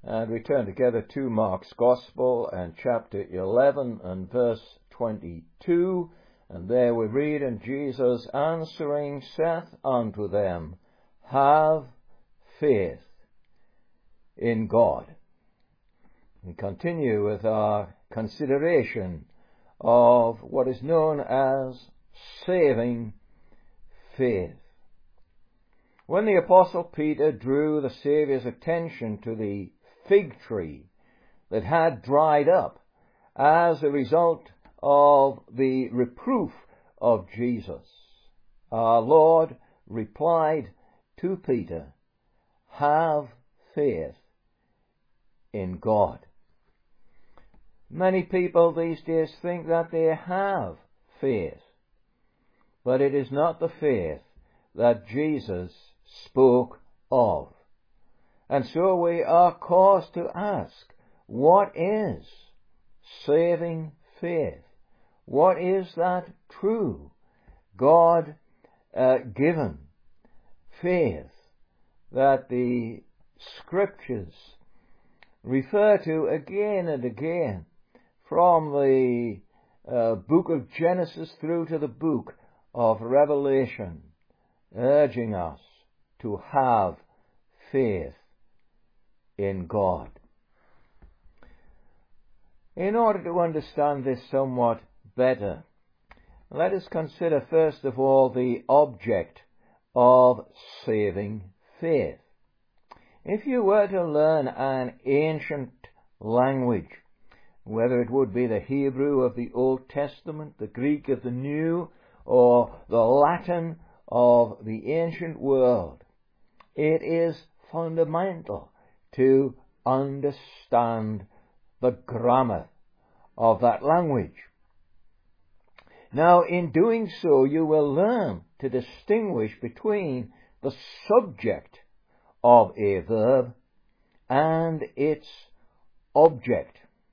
And we turn together to Mark's Gospel and chapter 11 and verse 22. And there we read, "And Jesus answering saith unto them, Have faith in God." We continue with our consideration of what is known as saving faith. When the Apostle Peter drew the Saviour's attention to the fig tree that had dried up as a result of the reproof of Jesus, our Lord replied to Peter, "Have faith in God." Many people these days think that they have faith, but it is not the faith that Jesus spoke of. And so we are caused to ask, what is saving faith? What is that true, God-given faith that the Scriptures refer to again and again from the book of Genesis through to the book of Revelation, urging us to have faith in God? In order to understand this somewhat better, let us consider first of all the object of saving faith. If you were to learn an ancient language, whether it would be the Hebrew of the Old Testament, the Greek of the New, or the Latin of the ancient world, it is fundamental to understand the grammar of that language. Now, in doing so, you will learn to distinguish between the subject of a verb and its object.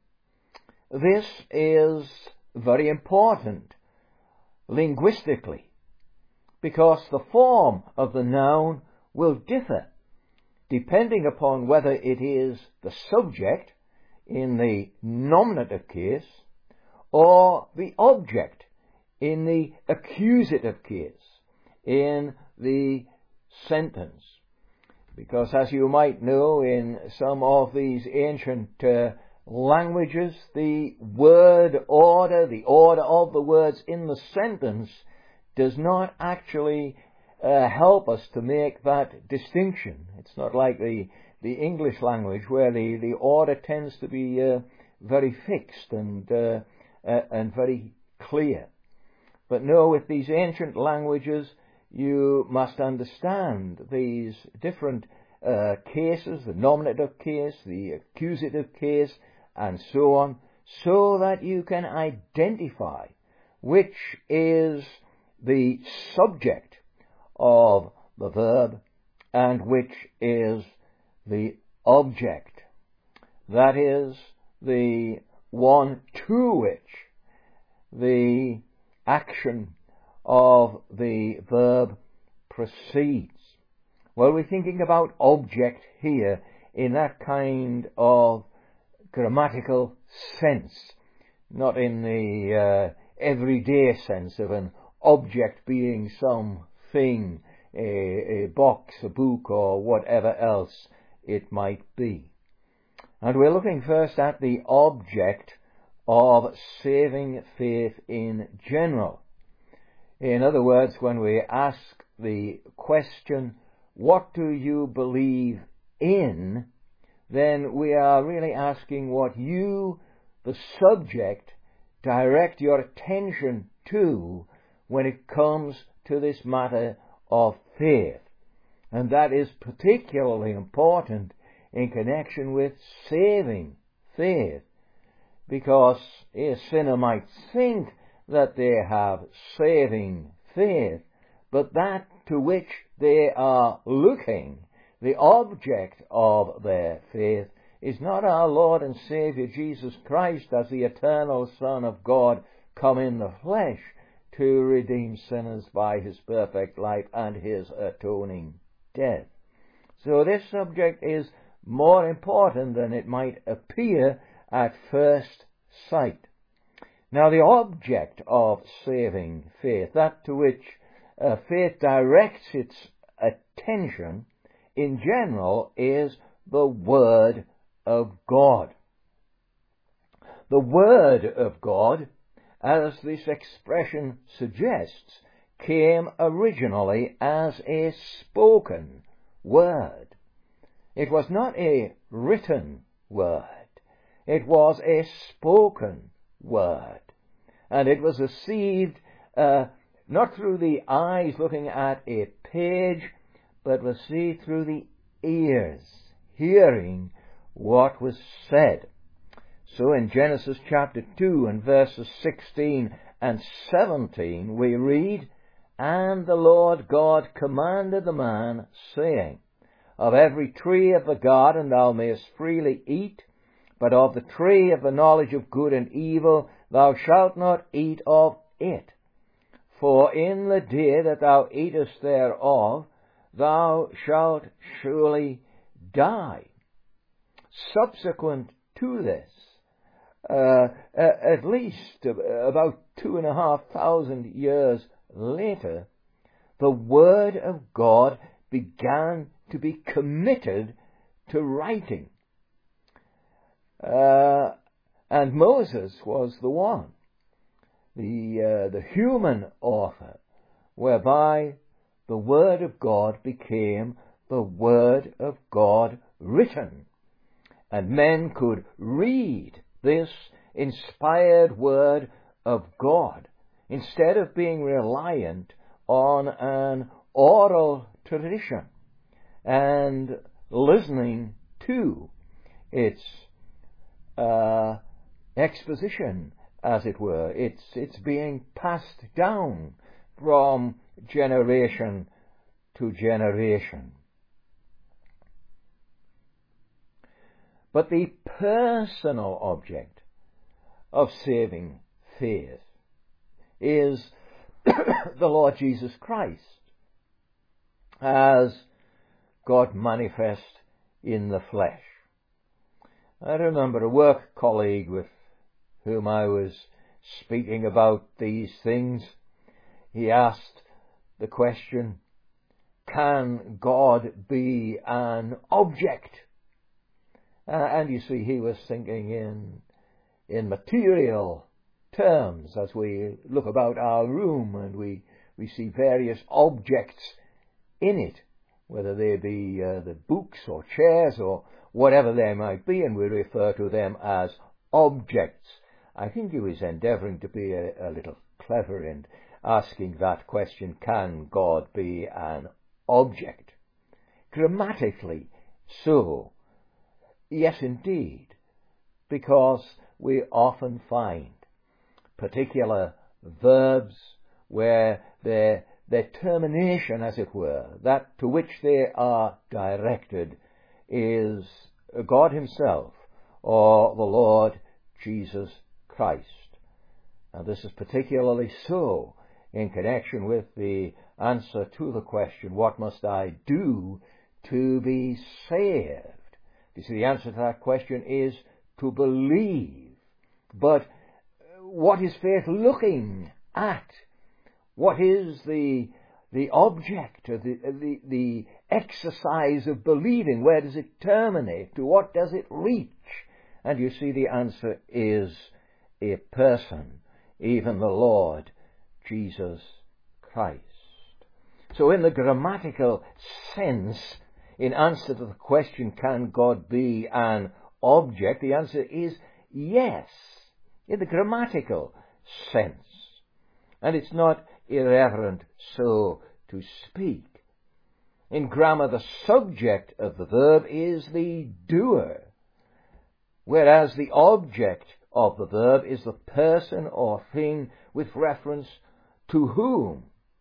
This is very important linguistically, because the form of the noun will differ depending upon whether it is the subject in the nominative case or the object in the accusative case in the sentence. Because as you might know, in some of these ancient languages, the word order, the order of the words in the sentence, does not actually help us to make that distinction. It's not like the English language, where the order tends to be very fixed and very clear. But no, with these ancient languages, you must understand these different cases, the nominative case, the accusative case, and so on, so that you can identify which is the subject of the verb and which is the object. That is, the one to which the action of the verb proceeds. Well, we're thinking about object here in that kind of grammatical sense, not in the everyday sense of an object being something, a box, a book, or whatever else it might be. And we're looking first at the object of saving faith in general. In other words, when we ask the question, what do you believe in? Then we are really asking what you, the subject, direct your attention to when it comes to this matter of faith. And that is particularly important in connection with saving faith, because a sinner might think that they have saving faith, but that to which they are looking, the object of their faith, is not our Lord and Saviour Jesus Christ as the eternal Son of God come in the flesh to redeem sinners by his perfect life and his atoning death. So this subject is more important than it might appear at first sight. Now, the object of saving faith, that to which faith directs its attention in general, is the Word of God. The Word of God, as this expression suggests, came originally as a spoken word. It was not a written word. It was a spoken word. And it was received not through the eyes looking at a page, but received through the ears, hearing what was said. So in Genesis chapter 2 and verses 16 and 17 we read, "And the Lord God commanded the man, saying, Of every tree of the garden thou mayest freely eat, but of the tree of the knowledge of good and evil thou shalt not eat of it. For in the day that thou eatest thereof, thou shalt surely die." Subsequent to this, at least about 2,500 years later, the Word of God began to be committed to writing. And Moses was the one, the human author, whereby the Word of God became the Word of God written. And men could read this inspired Word of God instead of being reliant on an oral tradition and listening to its exposition, as it were. It's being passed down from generation to generation. But the personal object of saving faith is the Lord Jesus Christ as God manifest in the flesh. I remember a work colleague with whom I was speaking about these things. He asked the question, can God be an object? And you see, he was thinking in material terms as we look about our room and we see various objects in it, whether they be the books or chairs or whatever they might be, and we refer to them as objects. I think he was endeavouring to be a little clever in asking that question, can God be an object? Grammatically so, yes indeed, because we often find particular verbs where their termination, as it were, that to which they are directed, is God himself or the Lord Jesus Christ. And this is particularly so in connection with the answer to the question, what must I do to be saved? You see, the answer to that question is to believe. But what is faith looking at? What is the object of the exercise of believing? Where does it terminate? To what does it reach? And you see, the answer is a person, even the Lord Jesus Christ. So in the grammatical sense, in answer to the question, can God be an object, the answer is yes, in the grammatical sense. And it's not irreverent so to speak. In grammar, the subject of the verb is the doer, whereas the object of the verb is the person or thing with reference to whom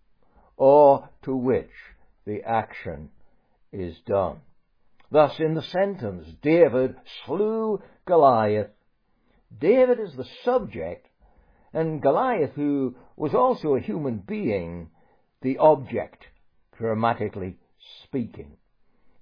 or to which the action is done. Thus, in the sentence, David slew Goliath, David is the subject, and Goliath, who was also a human being, the object, grammatically speaking.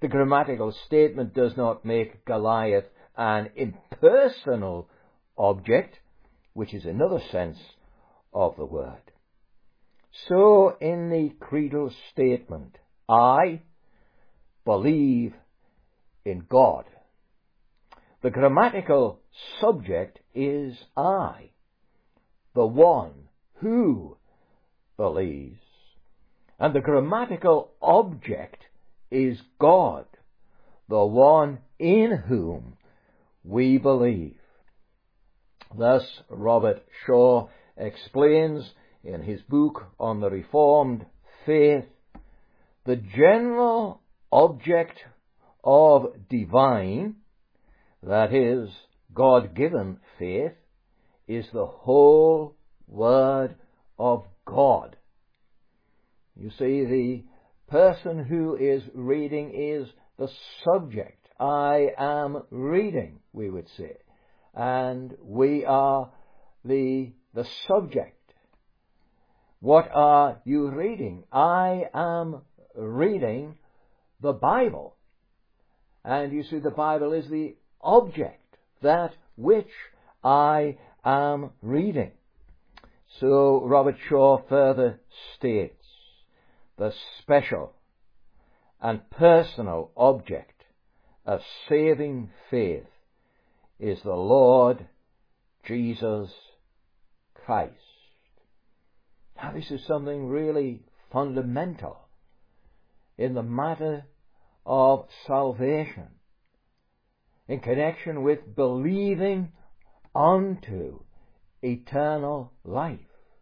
The grammatical statement does not make Goliath an impersonal object, which is another sense of the word. So in the creedal statement, I believe in God, the grammatical subject is I, the one who believes, and the grammatical object is God, the one in whom we believe. Thus, Robert Shaw explains in his book on the Reformed faith, the general object of divine, that is, God-given faith, is the whole Word of God. You see, the person who is reading is the subject. I am reading, we would say. And we are the subject. What are you reading? I am reading the Bible. And you see, the Bible is the object, that which I am reading. So Robert Shaw further states, the special and personal object of saving faith is the Lord Jesus Christ. Now, this is something really fundamental in the matter of salvation, in connection with believing unto eternal life.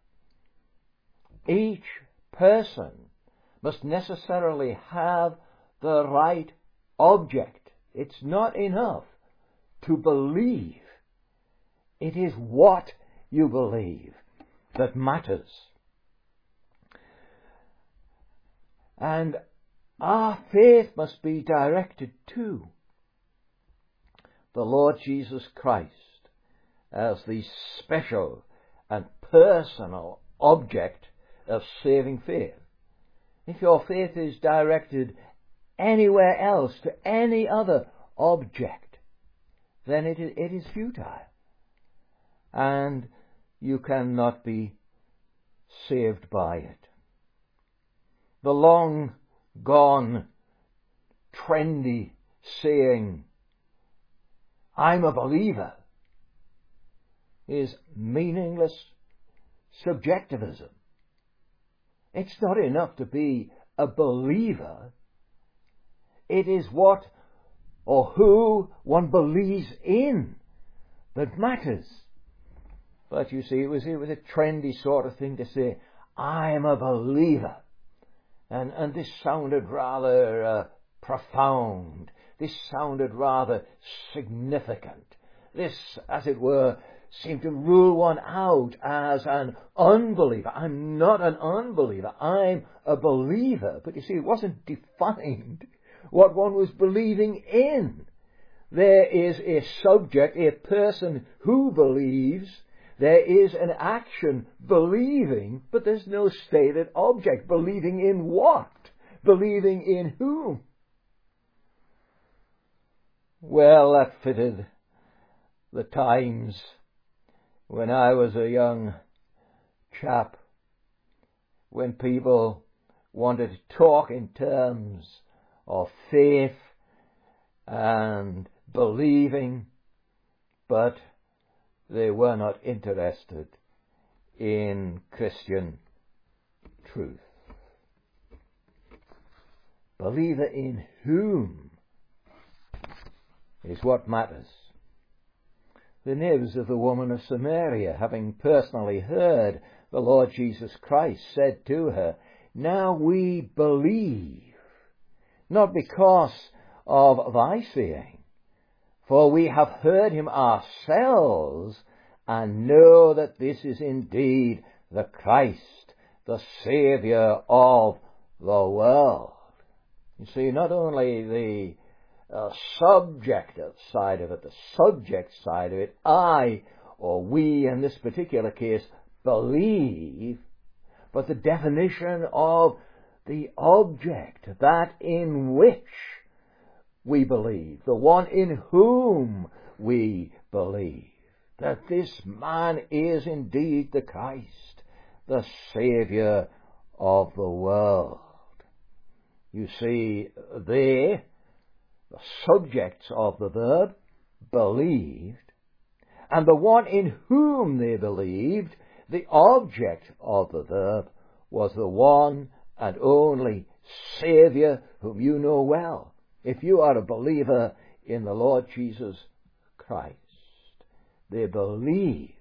Each person must necessarily have the right object. It's not enough to believe. It is what you believe that matters. And our faith must be directed to the Lord Jesus Christ as the special and personal object of saving faith. If your faith is directed anywhere else to any other object, then it is futile, and you cannot be saved by it. The long gone, trendy saying, I'm a believer, is meaningless subjectivism. It's not enough to be a believer. It is what or who one believes in that matters. But you see, it was a trendy sort of thing to say, I'm a believer. And this sounded rather profound. This sounded rather significant. This, as it were, seemed to rule one out as an unbeliever. I'm not an unbeliever. I'm a believer. But you see, it wasn't defined what one was believing in. There is a subject, a person who believes. There is an action, believing, but there's no stated object. Believing in what? Believing in whom? Well, that fitted the times when I was a young chap, when people wanted to talk in terms of faith and believing, but they were not interested in Christian truth. Believer in whom is what matters. The neighbours of the woman of Samaria, having personally heard the Lord Jesus Christ, said to her, Now we believe, not because of thy saying, for we have heard him ourselves, and know that this is indeed the Christ, the Saviour of the world. You see, not only the subjective side of it, the subject side of it, I, or we in this particular case, believe, but the definition of the object, that in which we believe, the one in whom we believe, that this man is indeed the Christ, the Saviour of the world. You see, they, the subjects of the verb, believed, and the one in whom they believed, the object of the verb, was the one and only Saviour whom you know well. If you are a believer in the Lord Jesus Christ, they believed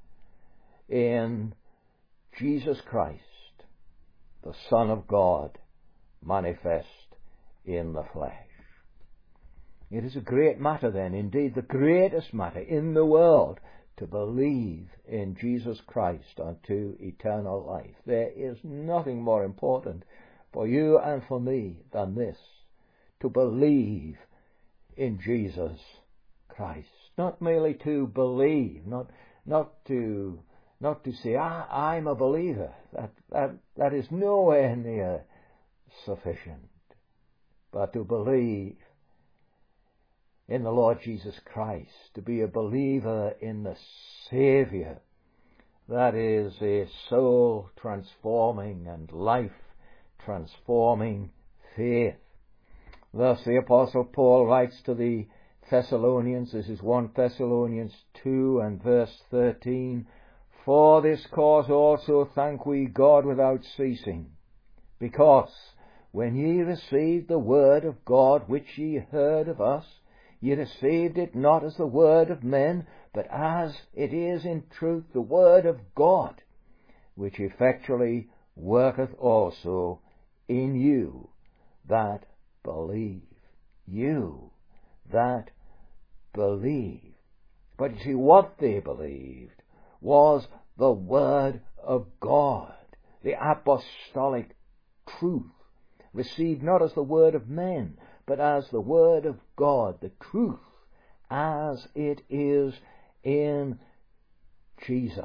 in Jesus Christ, the Son of God, manifest in the flesh. It is a great matter then, indeed the greatest matter in the world, to believe in Jesus Christ unto eternal life. There is nothing more important for you and for me than this, to believe in Jesus Christ. Not merely to believe, not to say, I'm a believer. That is nowhere near sufficient. But to believe in the Lord Jesus Christ, to be a believer in the Saviour, that is a soul-transforming and life-transforming faith. Thus the Apostle Paul writes to the Thessalonians, this is 1 Thessalonians 2 and verse 13, For this cause also thank we God without ceasing, because when ye received the word of God which ye heard of us, ye received it not as the word of men, but as it is in truth the word of God, which effectually worketh also in you that believe. You that believe. But you see, what they believed was the word of God, the apostolic truth, received not as the word of men, but as the word of God, the truth as it is in Jesus.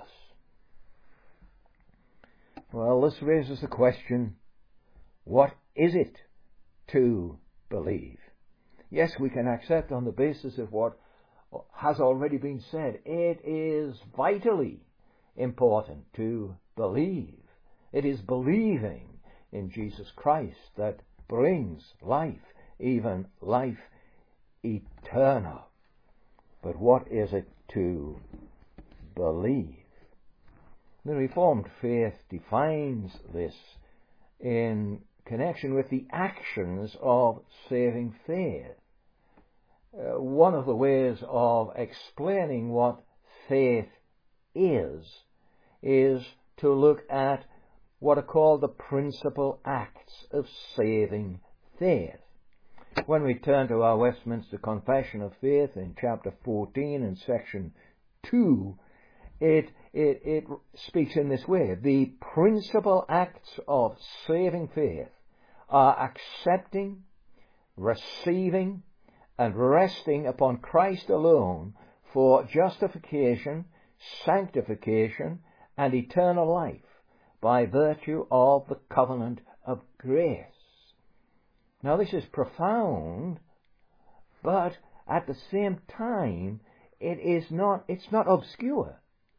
Well, this raises the question, what is it to believe? Yes, we can accept on the basis of what has already been said. It is vitally important to believe. It is believing in Jesus Christ that brings life, even life eternal. But what is it to believe? The Reformed faith defines this in connection with the actions of saving faith. One of the ways of explaining what faith is to look at what are called the principal acts of saving faith. When we turn to our Westminster Confession of Faith in chapter 14 and section 2, it speaks in this way. The principal acts of saving faith are accepting, receiving, and resting upon Christ alone for justification, sanctification, and eternal life by virtue of the covenant of grace. Now this is profound, but at the same time it's not obscure.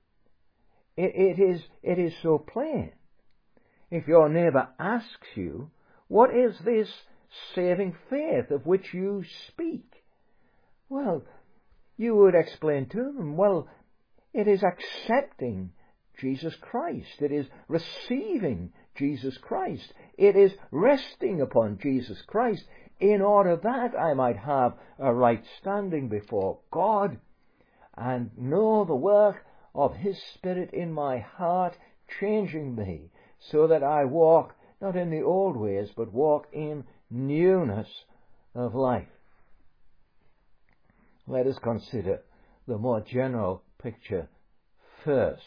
It is so plain. If your neighbour asks you, what is this saving faith of which you speak? Well, you would explain to them, well, it is accepting Jesus Christ. It is receiving Jesus Christ. It is resting upon Jesus Christ in order that I might have a right standing before God and know the work of His Spirit in my heart, changing me so that I walk not in the old ways, but walk in newness of life. Let us consider the more general picture first.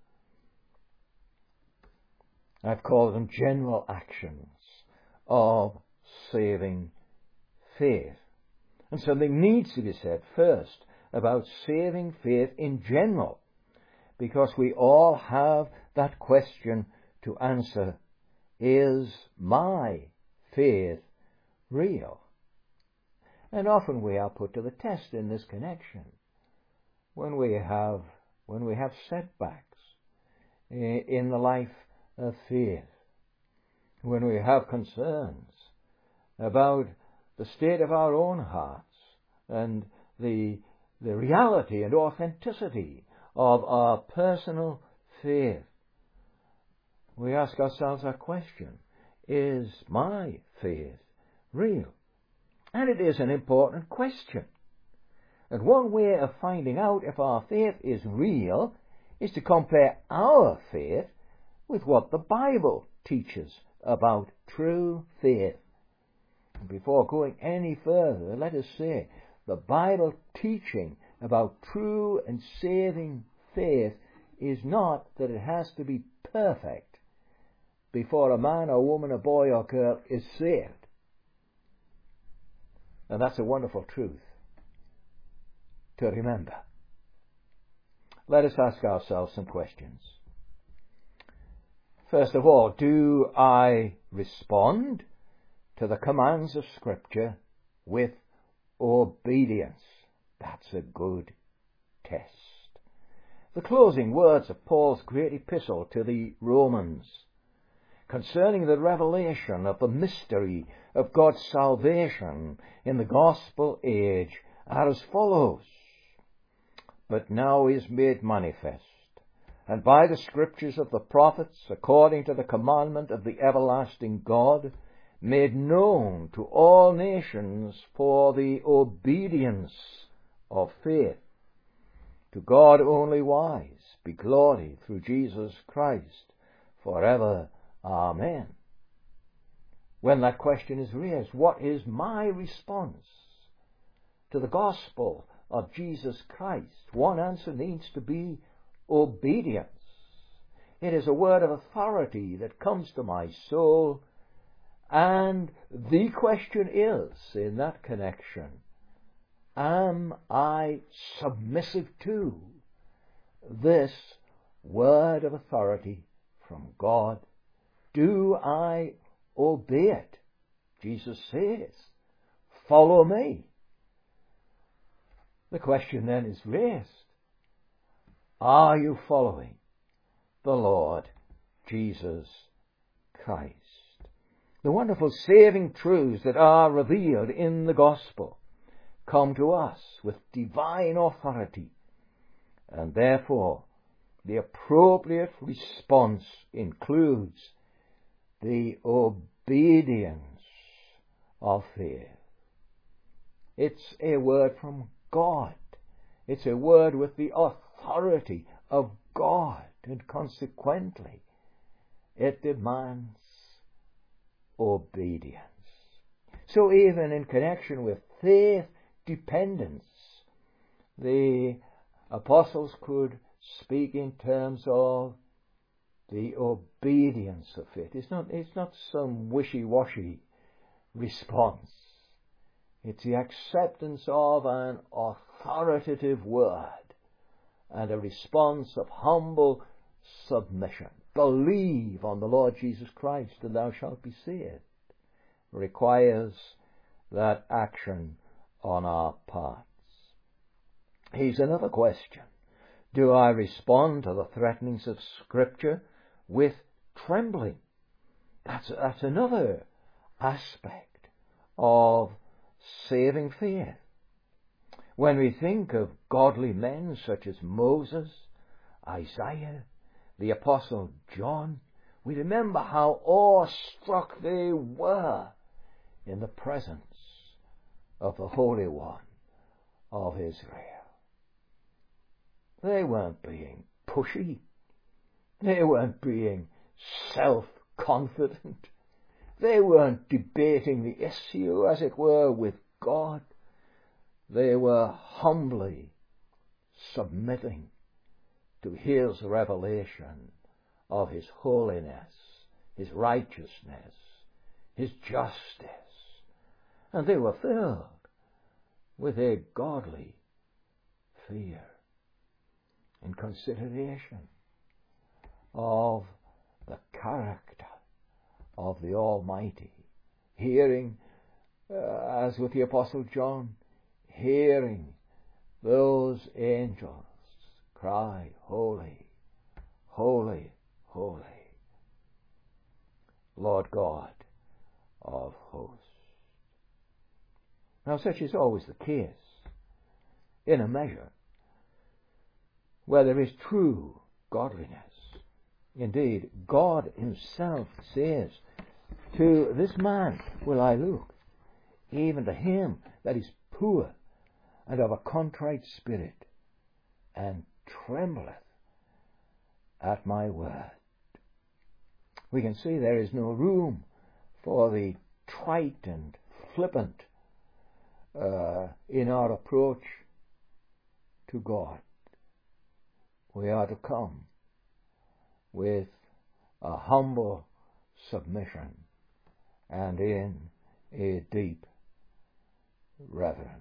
I've called them general actions of saving faith. And something needs to be said first about saving faith in general, because we all have that question to answer. Is my faith real? And often we are put to the test in this connection when we have setbacks in the life of faith, when we have concerns about the state of our own hearts and the reality and authenticity of our personal faith. We ask ourselves that question: is my faith real? And it is an important question. And one way of finding out if our faith is real is to compare our faith with what the Bible teaches about true faith. And before going any further, let us say the Bible teaching about true and saving faith is not that it has to be perfect before a man or woman, a boy or girl is saved. And that's a wonderful truth to remember. Let us ask ourselves some questions. First of all, do I respond to the commands of Scripture with obedience? That's a good test. The closing words of Paul's great epistle to the Romans concerning the revelation of the mystery of God's salvation in the gospel age are as follows: But now is made manifest, and by the Scriptures of the prophets, according to the commandment of the everlasting God, made known to all nations for the obedience of faith. To God only wise be glory through Jesus Christ forever. Amen. When that question is raised, what is my response to the gospel of Jesus Christ? One answer needs to be obedience. It is a word of authority that comes to my soul, and the question is, in that connection, am I submissive to this word of authority from God? Do I obey it? Jesus says, follow me. The question then is raised: are you following the Lord Jesus Christ? The wonderful saving truths that are revealed in the gospel come to us with divine authority, and therefore the appropriate response includes the obedience of faith. It's a word from God. It's a word with the authority of God, and consequently it demands obedience. So even in connection with faith dependence, the apostles could speak in terms of the obedience of faith. It's not some wishy-washy response. It's the acceptance of an authoritative word and a response of humble submission. Believe on the Lord Jesus Christ and thou shalt be saved. Requires that action on our parts. Here's another question: do I respond to the threatenings of Scripture with trembling? That's another aspect of saving faith. When we think of godly men such as Moses, Isaiah, the Apostle John, we remember how awestruck they were in the presence of the Holy One of Israel. They weren't being pushy. They weren't being self-confident. They weren't debating the issue, as it were, with God. They were humbly submitting to His revelation of His holiness, His righteousness, His justice. And they were filled with a godly fear in consideration of the character of the Almighty, hearing as with the Apostle John, hearing those angels cry, Holy, holy, holy, Lord God of hosts. Now, such is always the case, in a measure, where there is true godliness. Indeed, God himself says, to this man will I look, even to him that is poor and of a contrite spirit, and trembleth at my word. We can see there is no room for the trite and flippant in our approach to God. We are to come with a humble submission and in a deep reverence.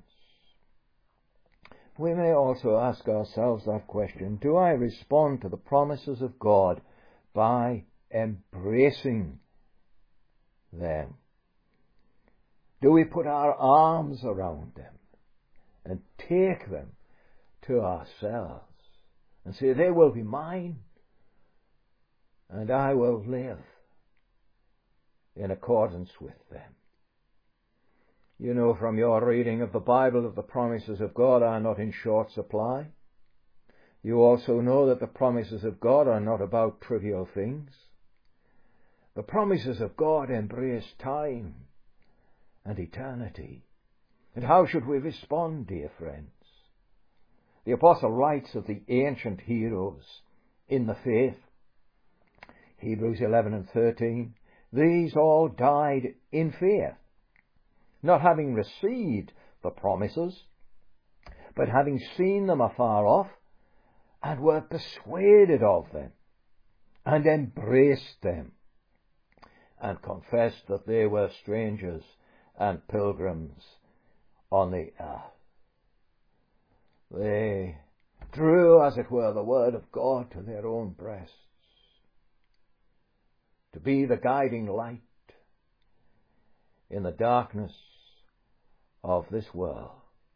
We may also ask ourselves that question, do I respond to the promises of God by embracing them? Do we put our arms around them and take them to ourselves and say, they will be mine and I will live in accordance with them? You know from your reading of the Bible that the promises of God are not in short supply. You also know that the promises of God are not about trivial things. The promises of God embrace time and eternity. And how should we respond, dear friends? The Apostle writes of the ancient heroes in the faith. Hebrews 11 and 13. These all died in faith, not having received the promises, but having seen them afar off, and were persuaded of them, and embraced them, and confessed that they were strangers and pilgrims on the earth. They drew, as it were, the word of God to their own breasts, to be the guiding light in the darkness of this world.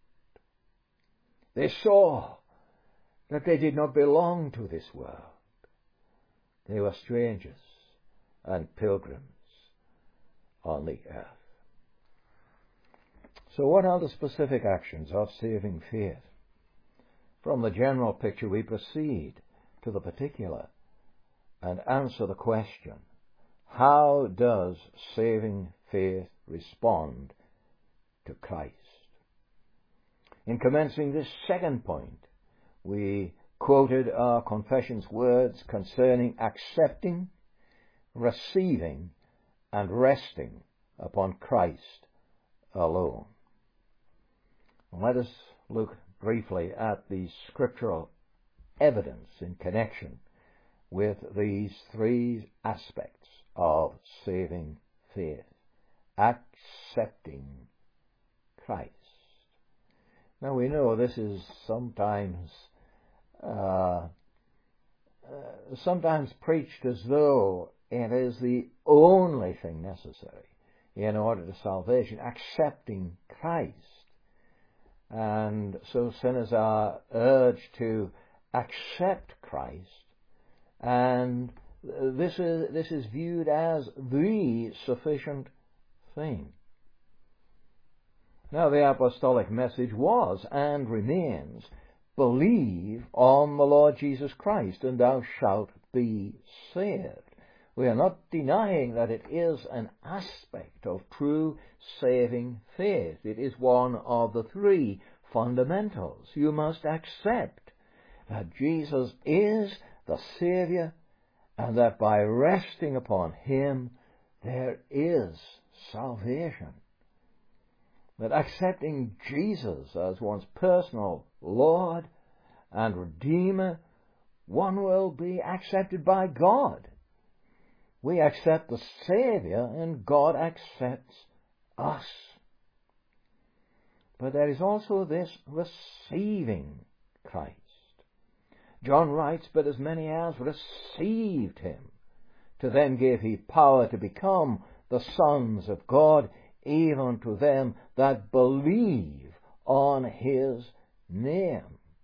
They saw that they did not belong to this world. They were strangers and pilgrims on the earth. So what are the specific actions of saving faith? From the general picture we proceed to the particular and answer the question, how does saving faith respond to Christ? In commencing this second point, we quoted our confession's words concerning accepting, receiving, and resting upon Christ alone. Let us look briefly at the scriptural evidence in connection with these three aspects of saving faith. Accepting Christ. Now we know this is sometimes preached as though it is the only thing necessary in order to salvation, accepting Christ. And so sinners are urged to accept Christ, and this is viewed as the sufficient thing. Now the apostolic message was and remains, believe on the Lord Jesus Christ and thou shalt be saved. We are not denying that it is an aspect of true saving faith. It is one of the three fundamentals. You must accept that Jesus is the Saviour and that by resting upon Him there is salvation. That accepting Jesus as one's personal Lord and Redeemer, one will be accepted by God. We accept the Saviour and God accepts us. But there is also this receiving Christ. John writes, but as many as received Him, to them gave He power to become the sons of God, even to them that believe on his name.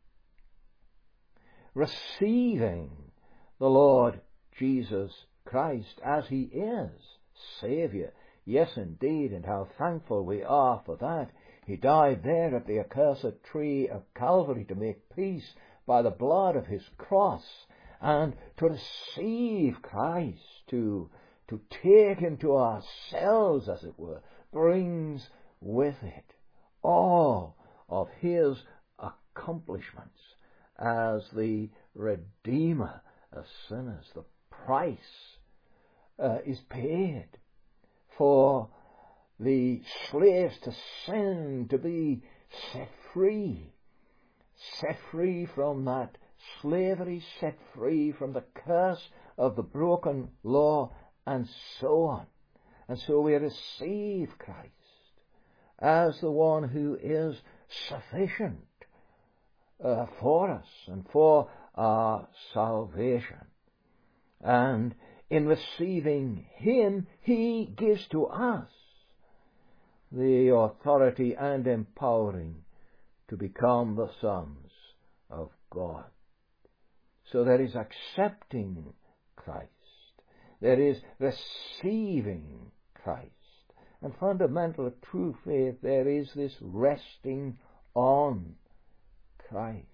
Receiving the Lord Jesus Christ as he is, Saviour. Yes, indeed, and how thankful we are for that. He died there at the accursed tree of Calvary to make peace by the blood of his cross, and to receive Christ, to take him to ourselves, as it were, brings with it all of his accomplishments as the Redeemer of sinners. The price is paid for the slaves to sin to be set free from that slavery, set free from the curse of the broken law, and so on. And so we receive Christ as the one who is sufficient for us and for our salvation. And in receiving him, he gives to us the authority and empowering to become the sons of God. So there is accepting Christ. There is receiving Christ. And fundamental to true faith, there is this resting on Christ.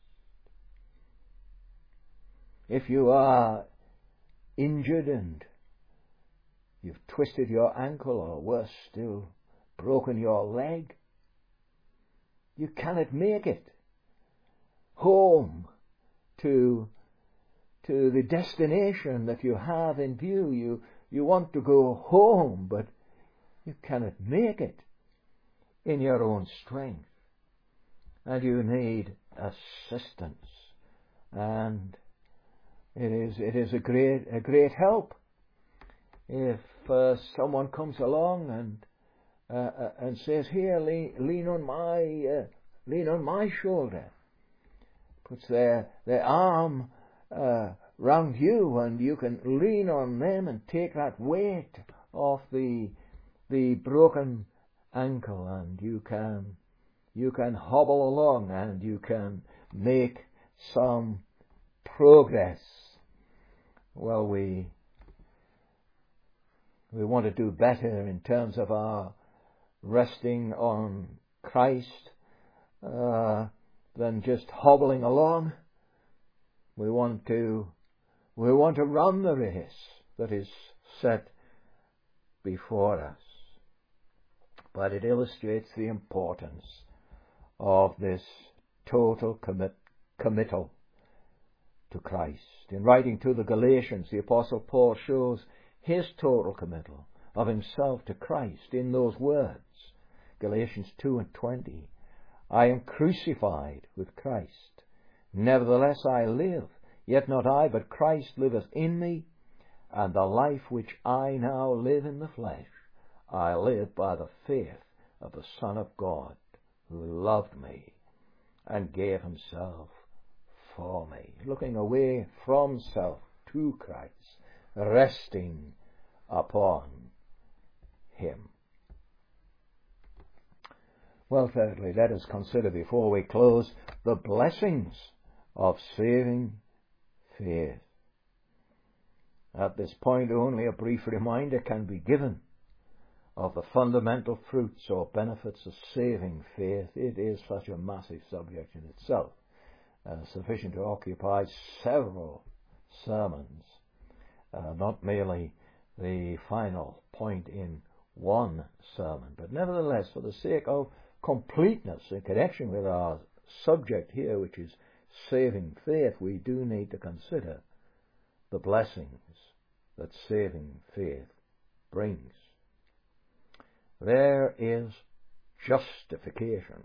If you are injured and you've twisted your ankle, or worse still, broken your leg, you cannot make it home to the destination that you have in view. You want to go home, but you cannot make it in your own strength. And you need assistance. And it is a great help if someone comes along and says, "Here, lean on my shoulder," puts their arm round you, and you can lean on them and take that weight off the broken ankle, and you can hobble along, and you can make some progress. Well, we want to do better in terms of our resting on Christ than just hobbling along. We want to run the race that is set before us. But it illustrates the importance of this total committal to Christ. In writing to the Galatians, the Apostle Paul shows his total committal of himself to Christ in those words. Galatians 2:20, "I am crucified with Christ. Nevertheless I live, yet not I, but Christ liveth in me. And the life which I now live in the flesh, I live by the faith of the Son of God, who loved me and gave himself for me." Looking away from self to Christ, resting upon him. Well, thirdly, let us consider before we close the blessings of saving faith. At this point, only a brief reminder can be given of the fundamental fruits or benefits of saving faith. It is such a massive subject in itself, sufficient to occupy several sermons, not merely the final point in one sermon. But nevertheless, for the sake of completeness in connection with our subject here, which is saving faith, we do need to consider the blessings that saving faith brings. There is justification.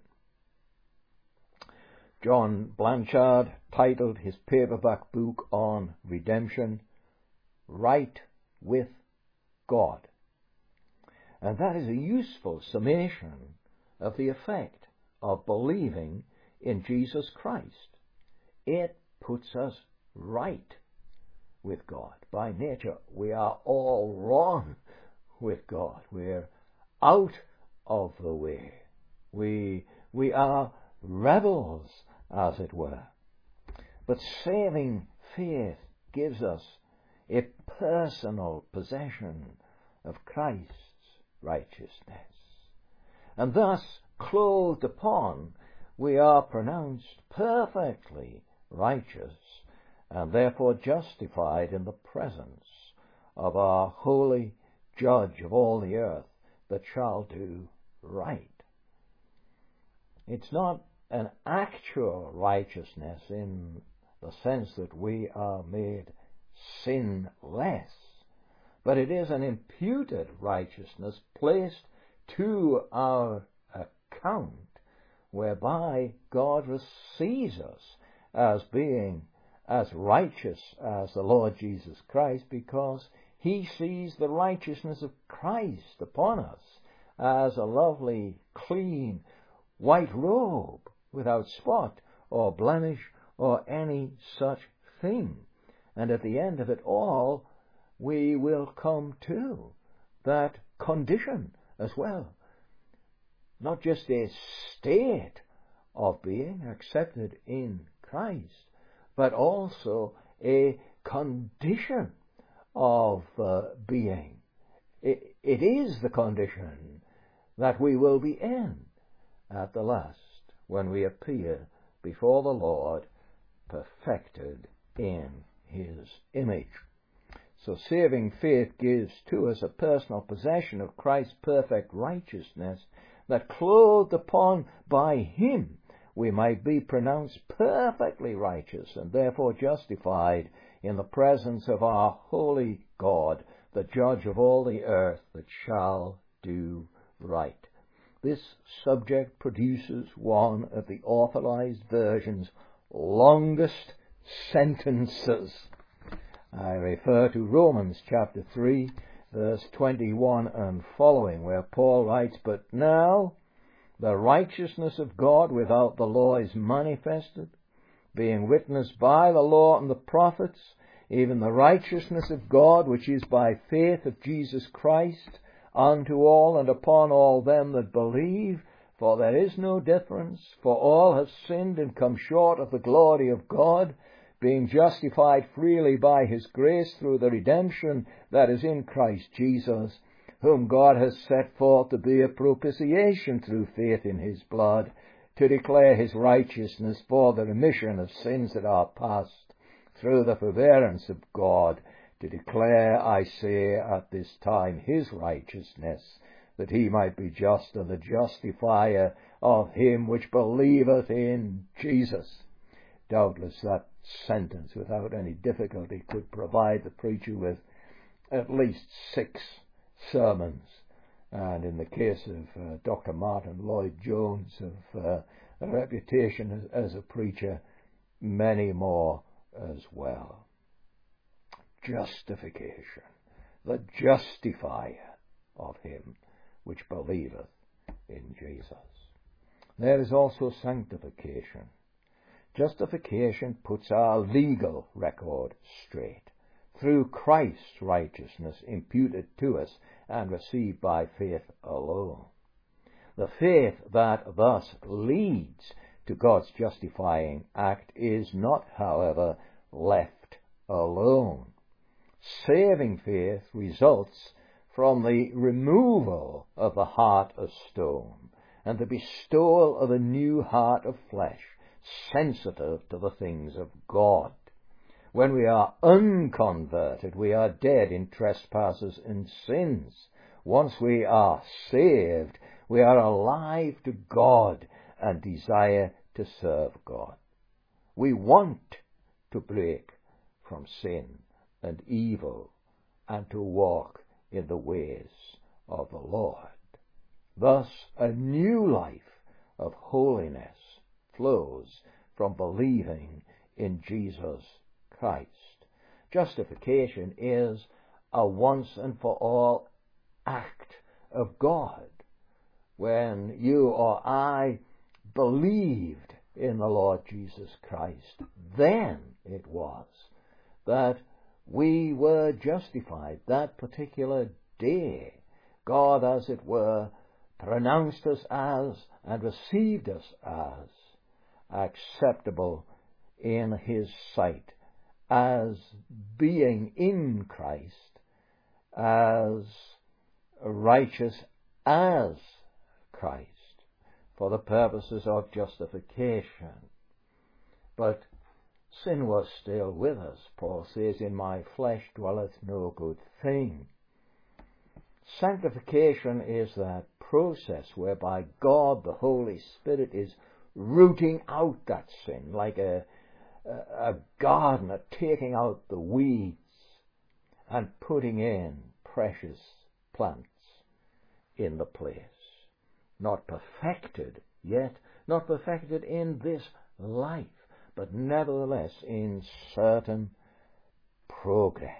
John Blanchard titled his paperback book on redemption, "Right with God." And that is a useful summation of the effect of believing in Jesus Christ. It puts us right with God. By nature, we are all wrong with God. We're out of the way. We are rebels, as it were. But saving faith gives us a personal possession of Christ's righteousness. And thus, clothed upon, we are pronounced perfectly righteous, and therefore justified in the presence of our holy Judge of all the earth that shall do right. It's not an actual righteousness in the sense that we are made sinless, but it is an imputed righteousness placed to our account, whereby God receives us as being as righteous as the Lord Jesus Christ, because he sees the righteousness of Christ upon us as a lovely, clean, white robe without spot or blemish or any such thing. And at the end of it all, we will come to that condition as well. Not just a state of being accepted in Christ, but also a condition of being. It is the condition that we will be in at the last, when we appear before the Lord perfected in his image. So saving faith gives to us a personal possession of Christ's perfect righteousness, that clothed upon by him we might be pronounced perfectly righteous and therefore justified in the presence of our holy God, the Judge of all the earth that shall do right. This subject produces one of the authorized version's longest sentences. I refer to Romans chapter 3, verse 21 and following, where Paul writes, "But now the righteousness of God without the law is manifested, being witnessed by the law and the prophets, even the righteousness of God which is by faith of Jesus Christ, unto all and upon all them that believe, for there is no difference, for all have sinned and come short of the glory of God, being justified freely by his grace through the redemption that is in Christ Jesus, whom God has set forth to be a propitiation through faith in his blood, to declare his righteousness for the remission of sins that are past, through the forbearance of God, to declare, I say, at this time his righteousness, that he might be just and the justifier of him which believeth in Jesus." Doubtless that sentence, without any difficulty, could provide the preacher with at least 6 sermons, and in the case of Dr. Martin Lloyd-Jones, of a reputation as a preacher, many more as well. Justification, the justifier of him which believeth in Jesus. There is also sanctification. Justification puts our legal record straight through Christ's righteousness imputed to us and received by faith alone. The faith that thus leads to God's justifying act is not, however, left alone. Saving faith results from the removal of the heart of stone and the bestowal of a new heart of flesh, sensitive to the things of God. When we are unconverted, we are dead in trespasses and sins. Once we are saved, we are alive to God and desire to serve God. We want to break from sin and evil and to walk in the ways of the Lord. Thus, a new life of holiness flows from believing in Jesus Christ. Justification is a once and for all act of God. When you or I believed in the Lord Jesus Christ, then it was that we were justified. That particular day, God, as it were, pronounced us as and received us as acceptable in his sight, as being in Christ, as righteous as Christ, for the purposes of justification. But sin was still with us. Paul says, in my flesh dwelleth no good thing. Sanctification is that process whereby God, the Holy Spirit, is rooting out that sin, like a gardener taking out the weeds and putting in precious plants in the place. Not perfected yet, not perfected in this life, but nevertheless in certain progress.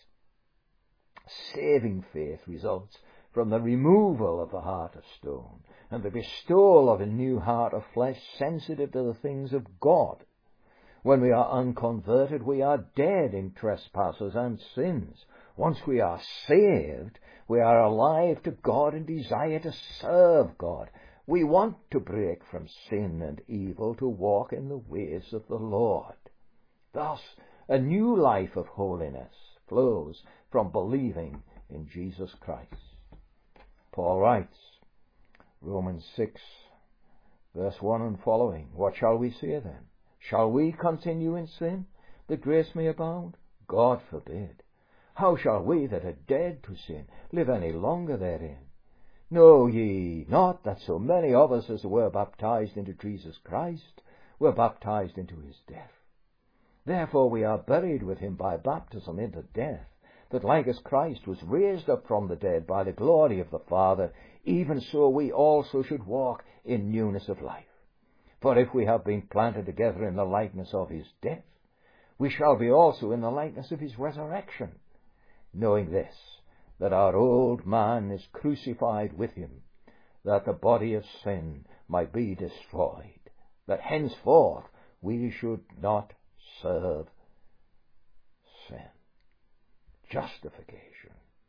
Saving faith results from the removal of the heart of stone and the bestowal of a new heart of flesh sensitive to the things of God. When we are unconverted, we are dead in trespasses and sins. Once we are saved, we are alive to God and desire to serve God. We want to break from sin and evil to walk in the ways of the Lord. Thus, a new life of holiness flows from believing in Jesus Christ. Paul writes, Romans 6, verse 1 and following, what shall we say then? Shall we continue in sin, that grace may abound? God forbid. How shall we that are dead to sin live any longer therein? Know ye not that so many of us as were baptized into Jesus Christ were baptized into his death? Therefore we are buried with him by baptism into death, that like as Christ was raised up from the dead by the glory of the Father, even so we also should walk in newness of life. For if we have been planted together in the likeness of his death, we shall be also in the likeness of his resurrection, knowing this, that our old man is crucified with him, that the body of sin might be destroyed, that henceforth we should not serve sin. Justification,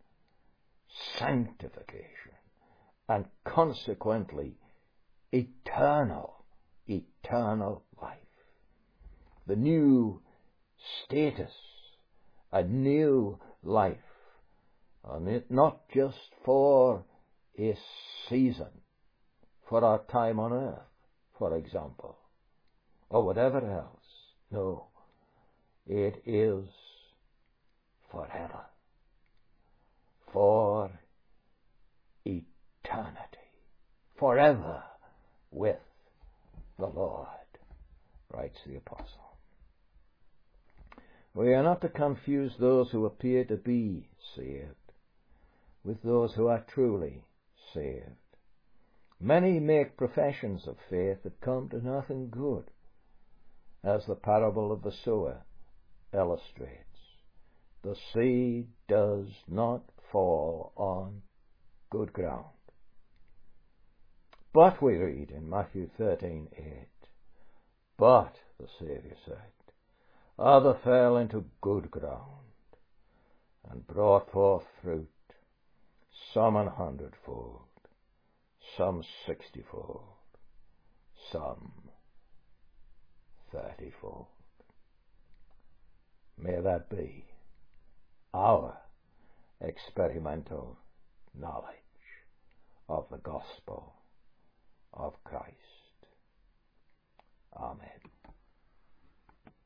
sanctification, and consequently eternal life. The new status, a new life, and it not just for a season, for our time on earth, for example, or whatever else. No, it is forever, for eternity, forever with the Lord, writes the apostle. We are not to confuse those who appear to be saved with those who are truly saved. Many make professions of faith that come to nothing good, as the parable of the sower illustrates. The seed does not fall on good ground. But we read in Matthew 13:8, but, the Saviour said, other fell into good ground and brought forth fruit, some 100-fold, some 60-fold, some 30-fold. May that be our experimental knowledge of the gospel of Christ.